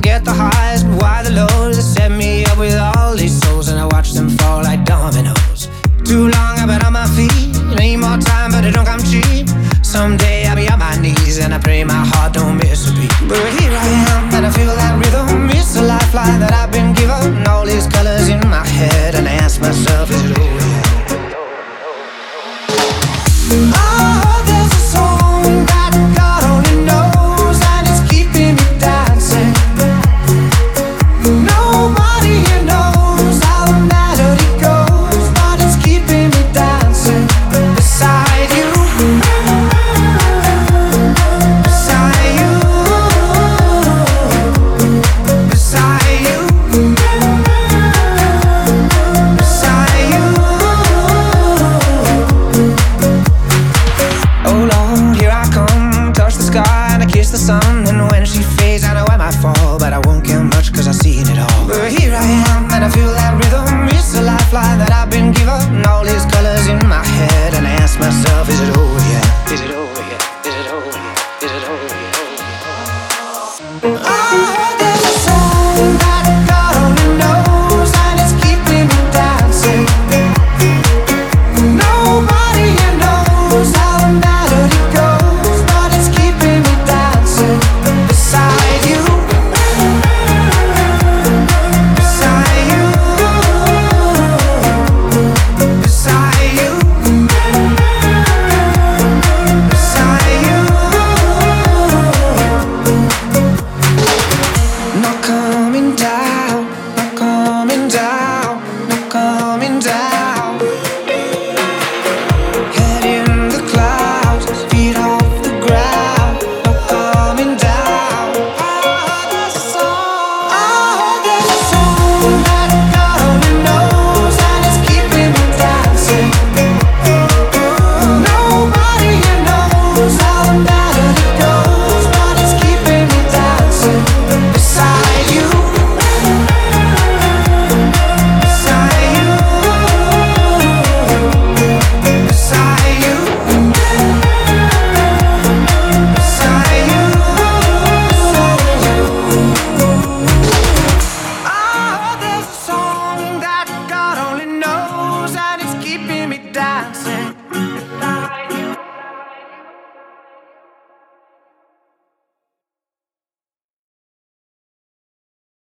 get the highs, but why the lows? They set me up with all these souls, and I watch them fall like dominoes. Too long I've been on my feet, need more time, but it don't come cheap. Someday I'll be on my knees, and I pray my heart don't miss a beat. But here I am, and I feel that rhythm. It's a lifeline that I've been given. All these colors in my head, and I ask myself, is it over yet? Oh, there's a song that God only knows, and it's keeping me dancing. Nobody here knows how the melody goes, but it's keeping me dancing beside you, beside you, beside you, beside you. Oh Lord, here I come, touch the sky and I kiss the sun.